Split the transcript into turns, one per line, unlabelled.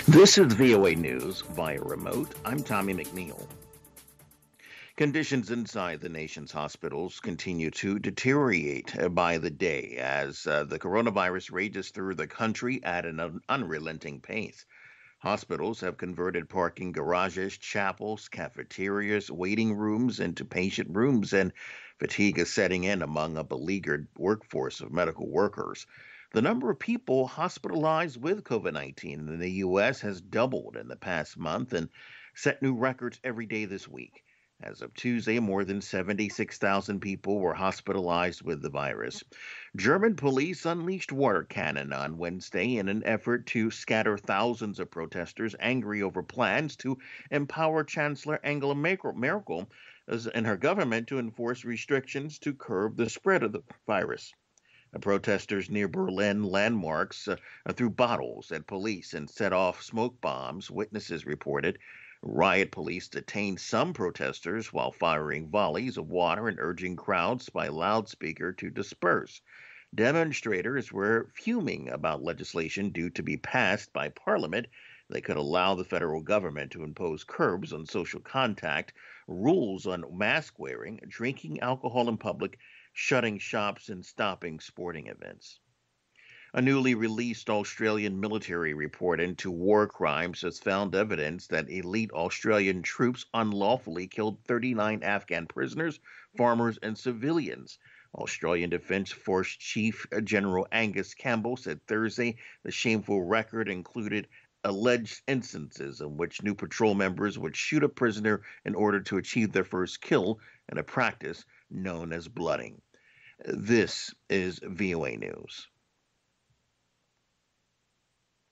This is VOA News via remote. I'm Tommy McNeil. Conditions inside the nation's hospitals continue to deteriorate by the day as the coronavirus rages through the country at an unrelenting pace. Hospitals have converted parking garages, chapels, cafeterias, waiting rooms into patient rooms, and fatigue is setting in among a beleaguered workforce of medical workers. The number of people hospitalized with COVID 19 in the U.S. has doubled in the past month and set new records every day this week. As of Tuesday, more than 76,000 people were hospitalized with the virus. German police unleashed water cannon on Wednesday in an effort to scatter thousands of protesters angry over plans to empower Chancellor Angela Merkel and her government to enforce restrictions to curb the spread of the virus. Protesters near Berlin landmarks threw bottles at police and set off smoke bombs, witnesses reported. Riot police detained some protesters while firing volleys of water and urging crowds by loudspeaker to disperse. Demonstrators were fuming about legislation due to be passed by Parliament that could allow the federal government to impose curbs on social contact, rules on mask wearing, drinking alcohol in public, shutting shops, and stopping sporting events. A newly released Australian military report into war crimes has found evidence that elite Australian troops unlawfully killed 39 Afghan prisoners, farmers, and civilians. Australian Defence Force Chief General Angus Campbell said Thursday the shameful record included alleged instances in which new patrol members would shoot a prisoner in order to achieve their first kill in a practice known as blooding. This is VOA News.